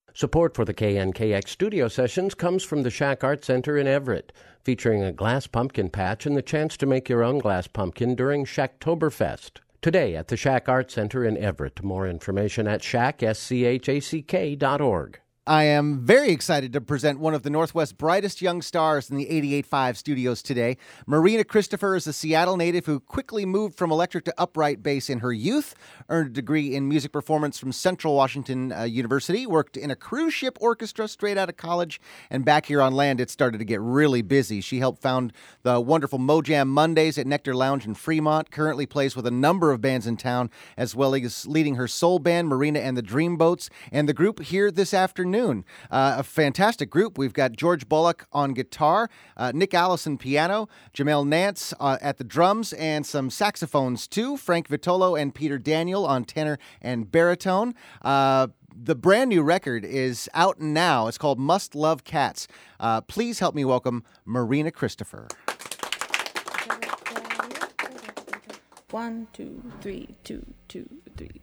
Support for the KNKX studio sessions comes from the Shack Art Center in Everett, featuring a glass pumpkin patch and the chance to make your own glass pumpkin during Shacktoberfest. Today at the Shack Art Center in Everett. More information at shack.org. I am very excited to present one of the Northwest's brightest young stars in the 88.5 studios today. Marina Christopher is a Seattle native who quickly moved from electric to upright bass in her youth, earned a degree in music performance from Central Washington University, worked in a cruise ship orchestra straight out of college, and back here on land, it started to get really busy. She helped found the wonderful Mojam Mondays at Nectar Lounge in Fremont, currently plays with a number of bands in town, as well as leading her soul band, Marina and the Dreamboats, and the group here this afternoon. A fantastic group. We've got George Bullock on guitar, Nick Allison piano, Jamel Nance at the drums, and some saxophones too. Frank Vitolo and Peter Daniel on tenor and baritone. The brand new record is out now. It's called Must Love Cats. Please help me welcome Marina Christopher. 1, 2, 3, 2, 2, 3.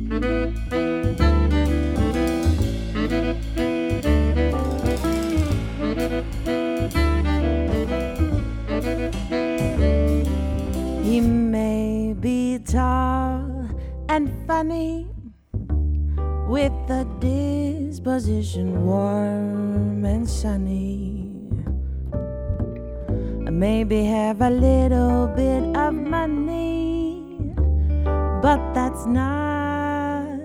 He may be tall and funny, with a disposition warm and sunny. Maybe have a little bit of money, but that's not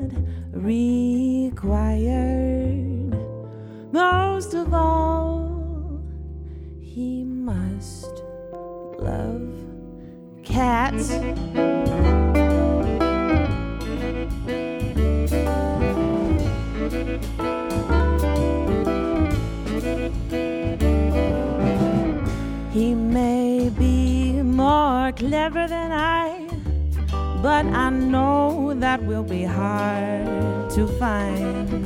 required. Most of all, he must love cats. He may be more clever than I, but I know that will be hard to find.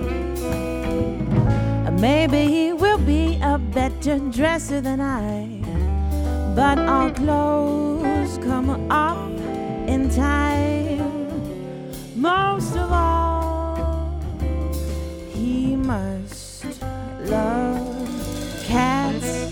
Maybe he will be a better dresser than I, but our clothes come off in time. Most of all, he must love cats.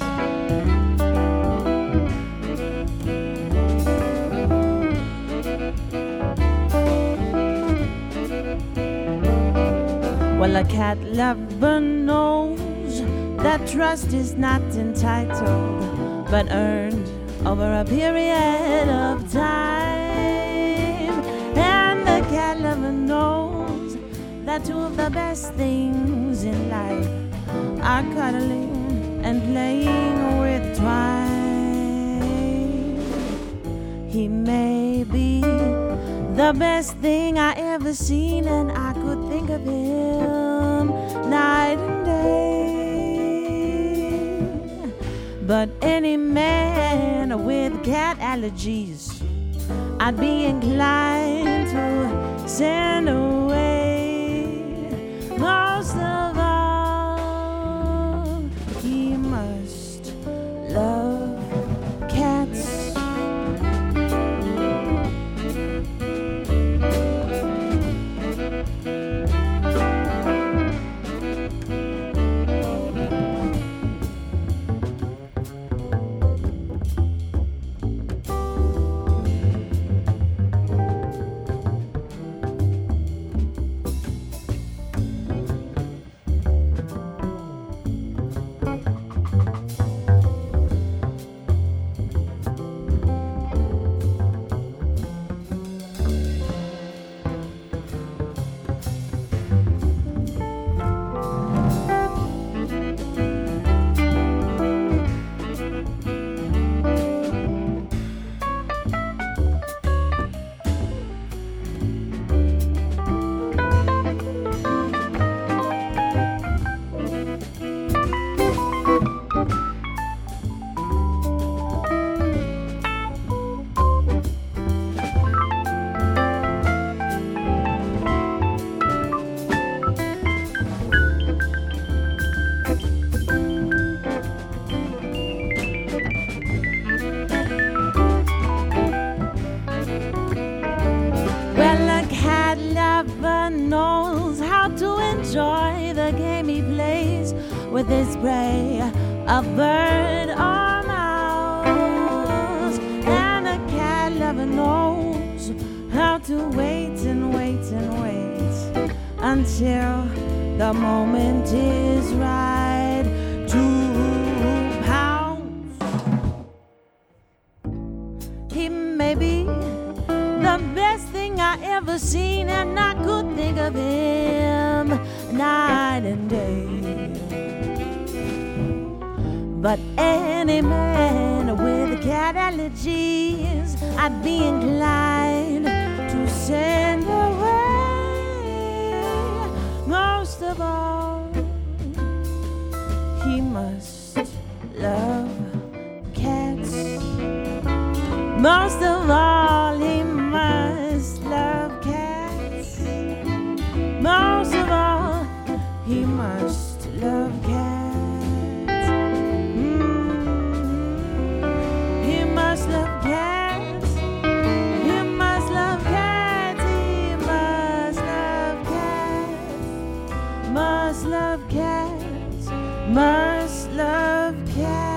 Well, a cat lover knows that trust is not entitled, but earned over a period of time. And the cat lover knows that two of the best things in life are cuddling and playing with twine. He may be the best thing I ever seen, and I could think of him night and day. But any man with cat allergies, I'd be inclined to send away. Most of all, he must love cats. enjoy the game he plays with his prey, a bird or mouse. And a cat lover knows how to wait and wait and wait until the moment is right to pounce. He may be the best thing I ever seen, and I could think of him night and day. But any man with cat allergies, I'd be inclined to send away. Most of all, he must love cats. Most of all, he must love cats. Most of all, he must love cats. He must love cats. He must love cats. He must love cats. Must love cats. Must love cats.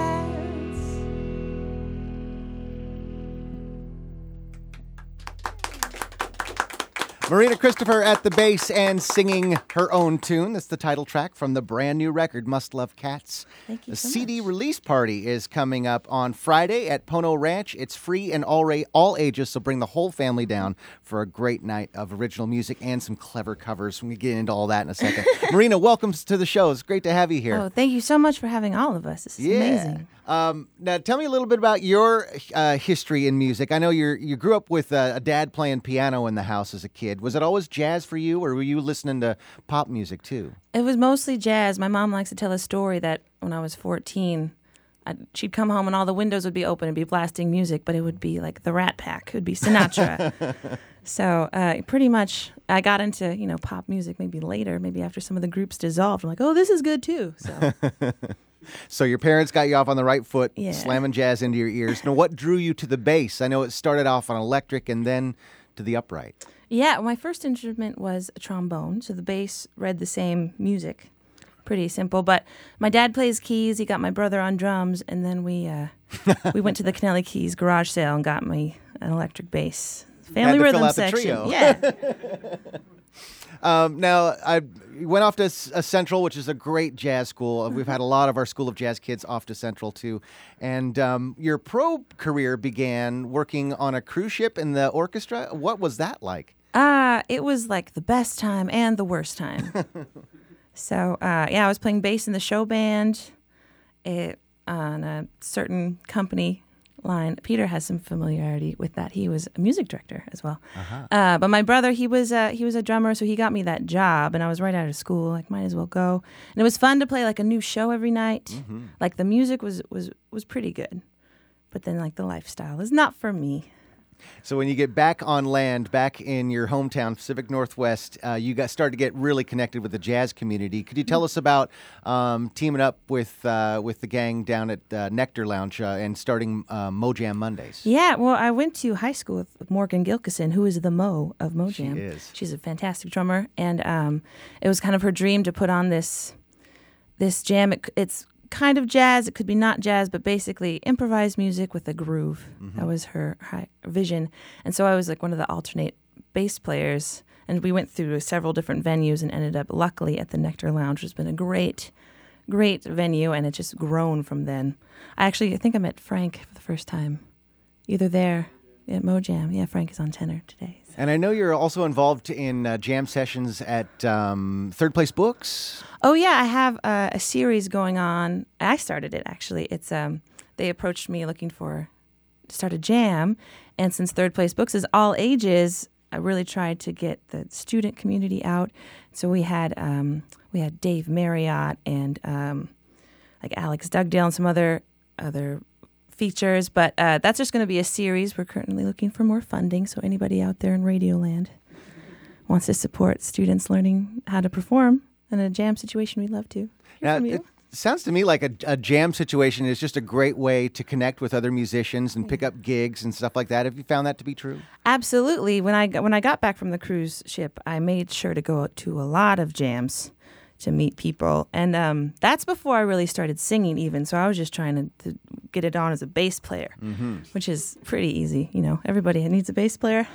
Marina Christopher at the bass and singing her own tune. That's the title track from the brand new record, Must Love Cats. Thank you The so CD much. release party is coming up on Friday at Pono Ranch. It's free and all ages, so bring the whole family down for a great night of original music and some clever covers. We're going to get into all that in a second. Marina, welcome to the show. It's great to have you here. Oh, thank you so much for having all of us. This is amazing. Now, tell me a little bit about your history in music. I know you grew up with a dad playing piano in the house as a kid. Was it always jazz for you, or were you listening to pop music too? It was mostly jazz. My mom likes to tell a story that when I was 14, she'd come home and all the windows would be open and be blasting music, but it would be like the Rat Pack. It would be Sinatra. So pretty much I got into, pop music maybe later, maybe after some of the groups dissolved. I'm like, oh, this is good too. So So your parents got you off on the right foot, Yeah. slamming jazz into your ears. Now, what drew you to the bass? I know it started off on electric and then to the upright. yeah, my first instrument was a trombone. So the bass read the same music. Pretty simple. But my dad plays keys. He got my brother on drums. And then we went to the Kennelly Keys garage sale and got me an electric bass. Family Had to rhythm fill out the section. trio. Yeah. Now, I went off to Central, which is a great jazz school. We've had a lot of our School of Jazz kids off to Central, too. And your pro career began working on a cruise ship in the orchestra. What was that like? It was like the best time and the worst time. So, I was playing bass in the show band on a certain company line. Peter has some familiarity with that. He was a music director as well. But my brother, he was a drummer, so he got me that job, and I was right out of school. Like, might as well go. And it was fun to play like a new show every night. Mm-hmm. Like the music was pretty good, but then like the lifestyle is not for me. So when you get back on land, back in your hometown, Pacific Northwest, you started to get really connected with the jazz community. Could you tell us about teaming up with the gang down at Nectar Lounge and starting Mojam Mondays? Yeah, well, I went to high school with Morgan Gilkison, who is the Mo of Mojam. She is. She's a fantastic drummer, and it was kind of her dream to put on this jam. It's kind of jazz. It could be not jazz, but basically improvised music with a groove. Mm-hmm. That was her vision. And so I was like one of the alternate bass players, and we went through several different venues and ended up luckily at the Nectar Lounge, which has been a great venue, and it's just grown from then. I think I met Frank for the first time, either there at Mojam. Yeah, Frank is on tenor today. So. And I know you're also involved in jam sessions at Third Place Books. Oh yeah, I have a series going on. I started it actually. It's they approached me looking to start a jam, and since Third Place Books is all ages, I really tried to get the student community out. So we had Dave Marriott and like Alex Dugdale and some other features, but that's just going to be a series. We're currently looking for more funding, so anybody out there in Radioland wants to support students learning how to perform in a jam situation, we'd love to hear Now, from you. it sounds to me like a jam situation is just a great way to connect with other musicians and pick up gigs and stuff like that. Have you found that to be true? Absolutely. When I got back from the cruise ship, I made sure to go to a lot of jams to meet people. And that's before I really started singing even. So I was just trying to get it on as a bass player, which is pretty easy. You know, everybody needs a bass player.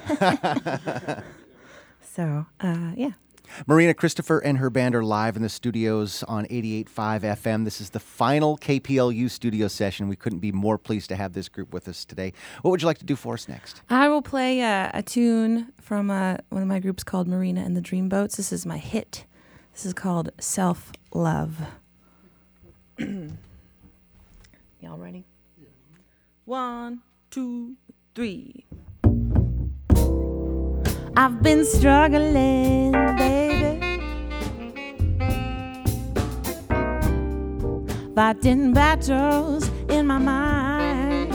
So, yeah. Marina Christopher and her band are live in the studios on 88.5 FM. This is the final KPLU studio session. We couldn't be more pleased to have this group with us today. What would you like to do for us next? I will play a tune from one of my groups called Marina and the Dreamboats. This is my hit. This is called Self Love. Y'all ready? Yeah. 1, 2, 3. I've been struggling, baby, fighting battles in my mind.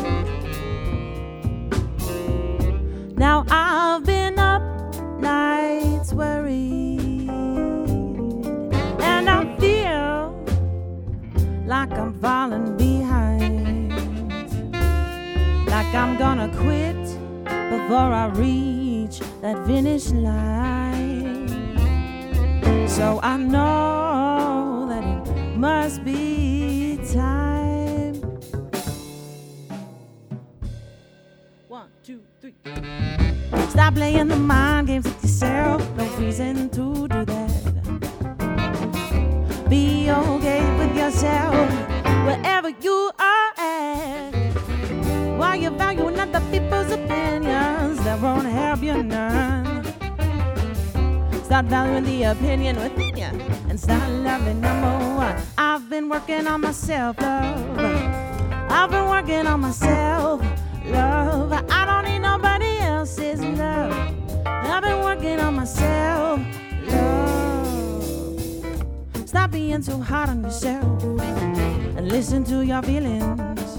Now I've been up nights worried, and I feel like I'm falling behind, like I'm gonna quit before I reach that finish line. So I know that it must be time. 1, 2, 3. Stop playing the mind games with yourself. No reason to do that. Be okay with yourself wherever you are at. While you're valuing other people's opinions, that won't help you none. Start valuing the opinion within you and start loving number one. I've been working on myself, love. I've been working on myself, love. I don't need nobody else's love. I've been working on myself, love. Stop being too hard on yourself and listen to your feelings.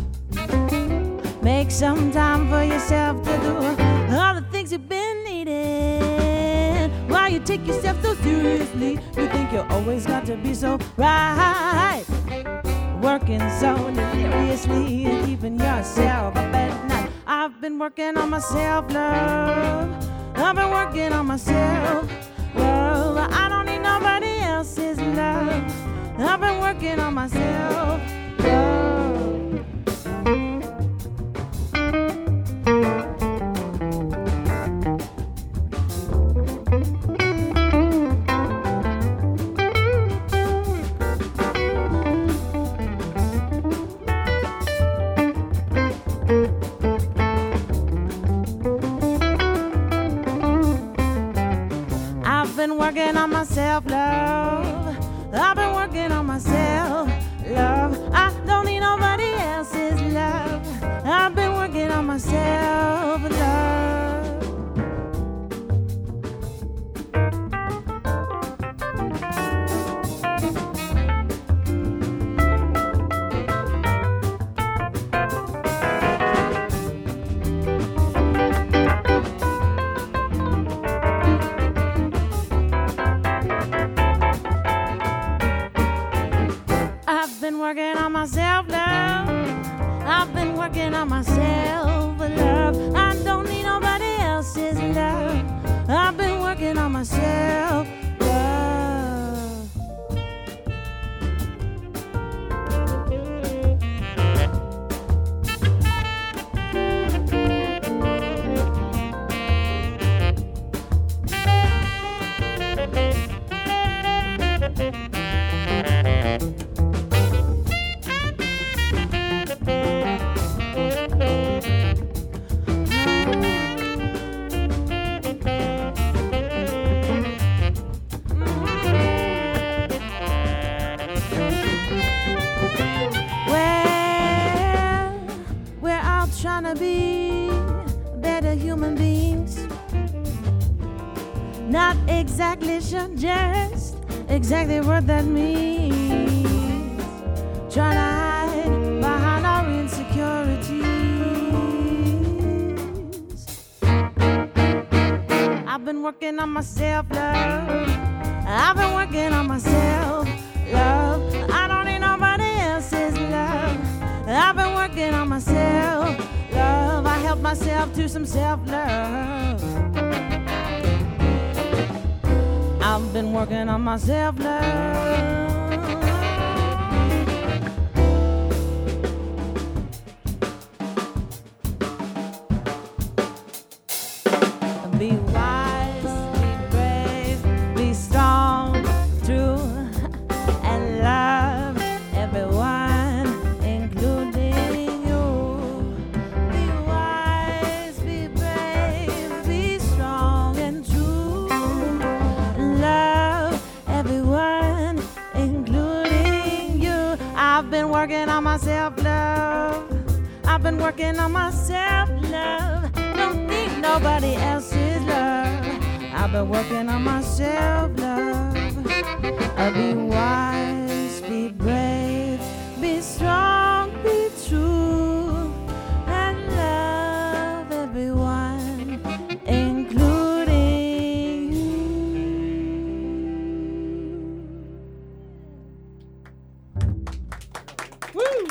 Make some time for yourself to do all the things you've been needing. Why you take yourself so seriously? You think you always got to be so right. Working so deliriously and keeping yourself up at night. I've been working on myself, love. I've been working on myself, love. I don't need nobody else's love. I've been working on myself, love. Working on myself, love. I've been working on myself, love. I don't need nobody else's love. I've been working on myself, love. Working on myself, love. I've been working on myself, love. I don't need nobody else's love. I've been working on myself, love. Not exactly sure just exactly what that means. Try to hide behind our insecurities. I've been working on myself, love. I've been working on myself, love. I don't need nobody else's love. I've been working on myself, love. I help myself to some self-love. I've been working on my self-love. Be wise, be brave, be strong, true, and love everyone, including you. Be wise, be brave, be strong and true. Love everyone, including you. I've been working on my self-love. I've been working on my self-love. Don't need nobody else's love. I've been working on my self-love. I'll be wise, be brave, be strong, be true, and love everyone, including you. Woo!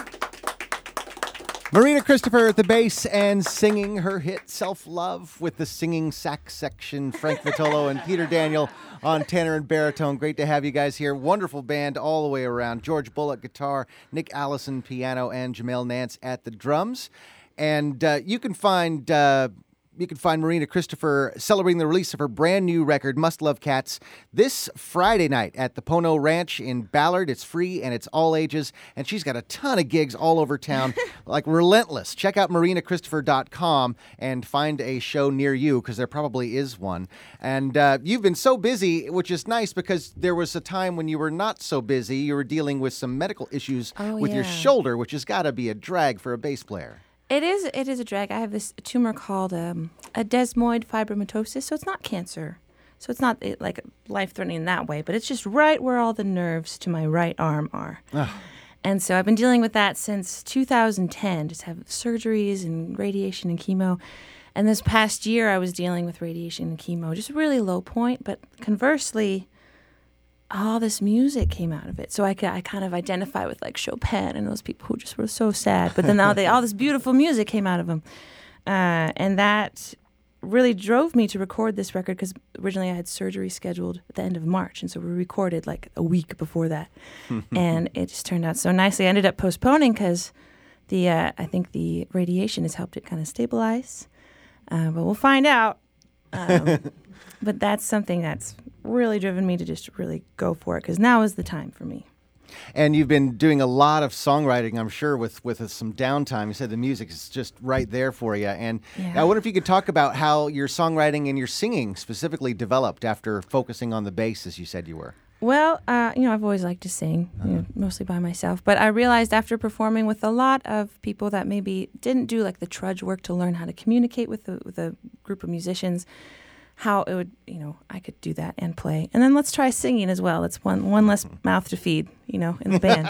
Marina Christopher at the bass and singing her hit Self-Love with the singing sax section, Frank Vitolo and Peter Daniel on tenor and baritone. Great to have you guys here. Wonderful band all the way around. George Bullock guitar, Nick Allison piano, and Jamel Nance at the drums. And you can find Marina Christopher celebrating the release of her brand new record, Must Love Cats, this Friday night at the Pono Ranch in Ballard. It's free and it's all ages, and she's got a ton of gigs all over town, like relentless. Check out marinachristopher.com and find a show near you, because there probably is one. And you've been so busy, which is nice, because there was a time when you were not so busy. You were dealing with some medical issues with your shoulder, which has got to be a drag for a bass player. It is a drag. I have this tumor called a desmoid fibromatosis, so it's not cancer. So it's not like life-threatening in that way, but it's just right where all the nerves to my right arm are. And so I've been dealing with that since 2010, just have surgeries and radiation and chemo. And this past year I was dealing with radiation and chemo, just a really low point, but conversely, all this music came out of it. So I kind of identify with like Chopin and those people who just were so sad. But then now all this beautiful music came out of them. And that really drove me to record this record, because originally I had surgery scheduled at the end of March. And so we recorded like a week before that. And it just turned out so nicely. I ended up postponing because I think the radiation has helped it kind of stabilize. But we'll find out. But that's something that's really driven me to just really go for it, because now is the time for me. And you've been doing a lot of songwriting, I'm sure, with some downtime. You said the music is just right there for you. And I wonder if you could talk about how your songwriting and your singing specifically developed after focusing on the bass, as you said you were. Well, I've always liked to sing, mostly by myself. But I realized after performing with a lot of people that maybe didn't do like the trudge work to learn how to communicate with a group of musicians, how it would, I could do that and play. And then let's try singing as well. It's one less mouth to feed, in the band.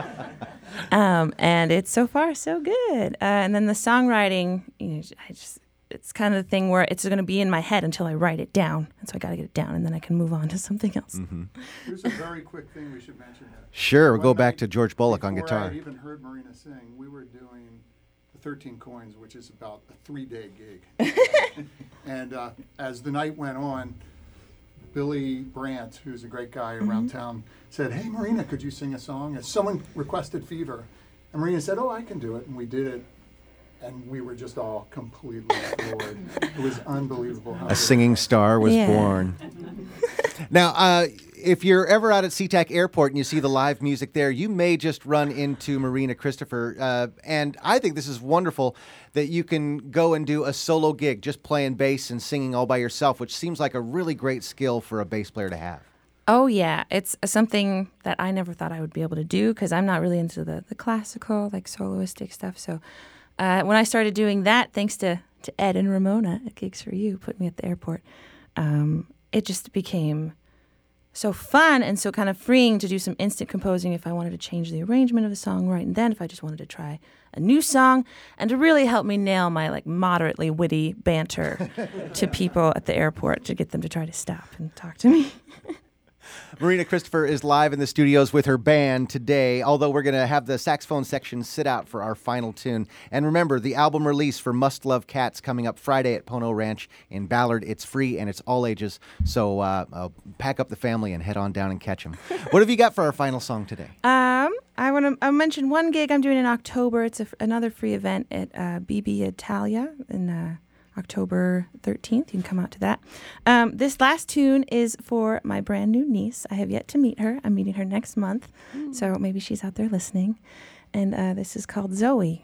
And it's so far so good. And then the songwriting, it's kind of the thing where it's going to be in my head until I write it down. And so I got to get it down, and then I can move on to something else. Mm-hmm. Here's a very quick thing we should mention. Sure, we'll go back to George Bullock on guitar. Before I even heard Marina sing, we were doing the 13 Coins, which is about a 3-day gig. And as the night went on, Billy Brandt, who's a great guy around town, said, "Hey, Marina, could you sing a song?" And someone requested Fever. And Marina said, "Oh, I can do it." And we did it. And we were just all completely floored. It was unbelievable. A singing star was born. Now, if you're ever out at SeaTac Airport and you see the live music there, you may just run into Marina Christopher. And I think this is wonderful that you can go and do a solo gig, just playing bass and singing all by yourself, which seems like a really great skill for a bass player to have. Oh, yeah. It's something that I never thought I would be able to do, because I'm not really into the classical, like soloistic stuff. So when I started doing that, thanks to Ed and Ramona at Gigs for You, put me at the airport, it just became so fun and so kind of freeing to do some instant composing if I wanted to change the arrangement of the song right and then, if I just wanted to try a new song, and to really help me nail my like moderately witty banter to people at the airport to get them to try to stop and talk to me. Marina Christopher is live in the studios with her band today, although we're going to have the saxophone section sit out for our final tune. And remember, the album release for Must Love Cats coming up Friday at Pono Ranch in Ballard. It's free and it's all ages, so pack up the family and head on down and catch them. What have you got for our final song today? I want to mention one gig I'm doing in October. It's another free event at BB Italia in October 13th. You can come out to that. This last tune is for my brand new niece. I have yet to meet her. I'm meeting her next month, so maybe she's out there listening. And this is called Zoe.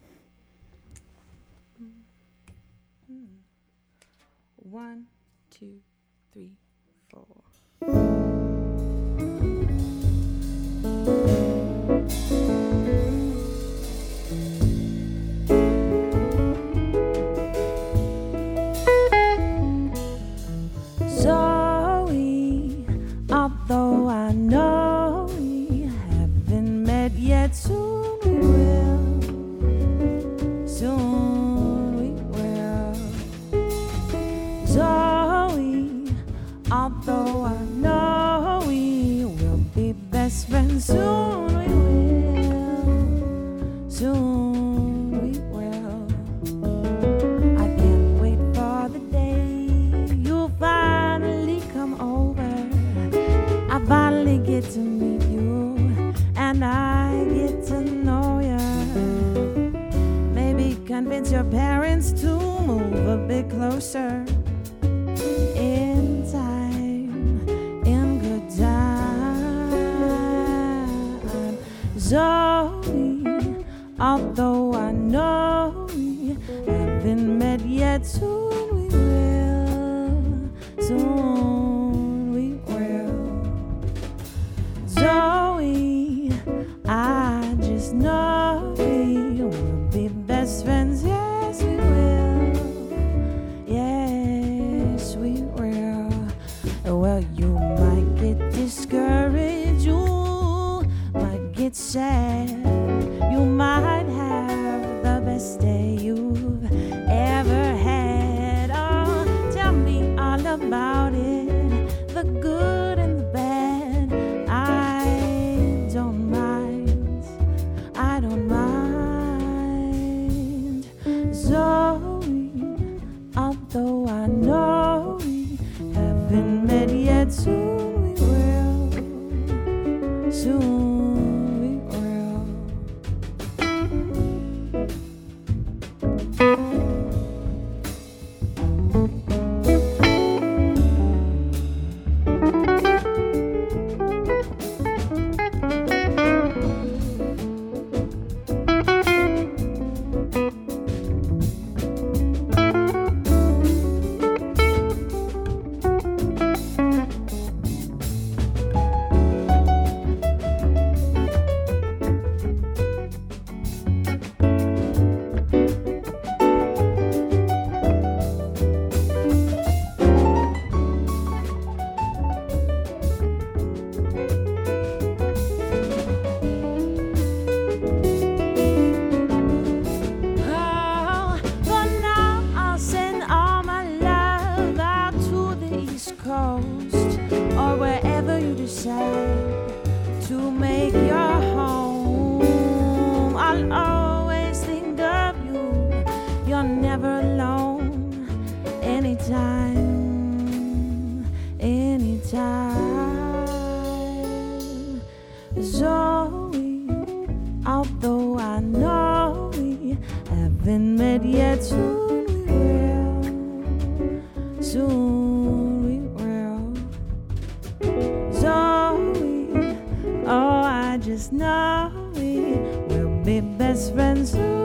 1, 2, 3, 4. Zoe, although I know we haven't met yet, soon we will. Soon we will. Zoe, although I know we will be best friends, soon we will. Soon we will. I can't wait for the day you'll finally come over. I finally get to meet you, and I get to know ya. Maybe convince your parents to move a bit closer. In time, in good time. Zoe, although I know we haven't met yet, soon we will. Soon we will. Zoe, I just know we will be best friends. Yes, we will. Yes, we will. Well, you might get discouraged. You might get sad. You might have the best day you've ever had. Oh, tell me all about it, the good and the bad. I don't mind. I don't mind. Zoe, although I know we haven't met yet, soon we will. Soon. Zoe, although I know we haven't met yet, soon we will. Soon we will. Zoe, oh, I just know we will be best friends soon.